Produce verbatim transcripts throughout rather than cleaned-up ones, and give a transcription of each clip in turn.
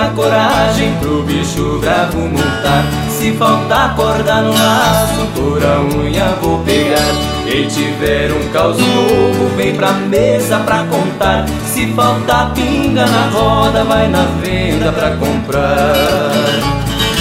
muita coragem pro bicho bravo montar. Se faltar corda no laço, por a unha vou pegar. Quem tiver um caos novo, vem pra mesa pra contar. Se faltar pinga na roda, vai na venda pra comprar.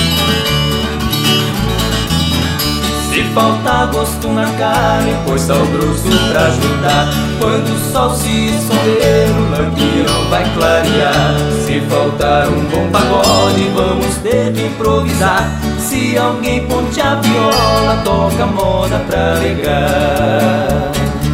Se faltar gosto na carne, põe sal grosso pra ajudar. Quando o sol se esconder, o lampião vai clarear. Se faltar um bom pagode, vamos ter que improvisar. Se alguém ponte a viola, toca moda pra alegar.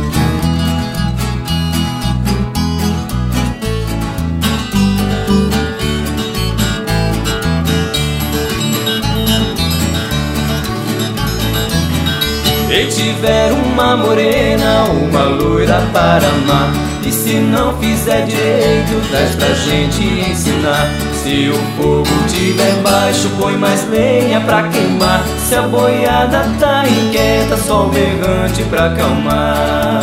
Se tiver uma morena, uma loira para amar, e se não fizer direito, traz pra gente ensinar. Se o fogo tiver baixo, põe mais lenha pra queimar. Se a boiada tá inquieta, só o berrante pra acalmar.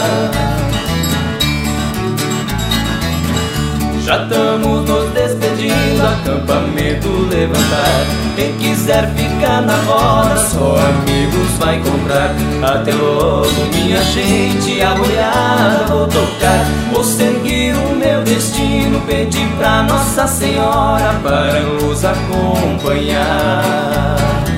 Já estamos nos despedindo, acampamento levantar. Quem quiser ficar na roda, só amigos vai comprar. Até logo, minha gente, a boiada vou tocar. Vou seguir o meu destino, pedir pra Nossa Senhora para nos acompanhar.